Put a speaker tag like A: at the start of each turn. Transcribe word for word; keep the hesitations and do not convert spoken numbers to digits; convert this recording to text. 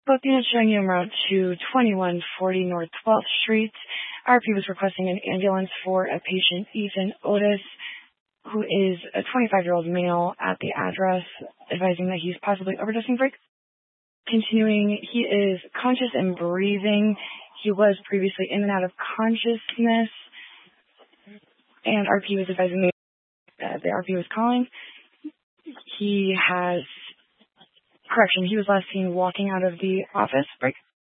A: Both units showing you en route to twenty-one forty North twelfth Street. R P was requesting an ambulance for a patient, Ethan Otis, who is a twenty-five-year-old male at the address, advising that he's possibly overdosing. Break. Continuing, he is conscious and breathing. He was previously in and out of consciousness, and R P was advising me that the R P was calling. He has, correction, he was last seen walking out of the office. Break.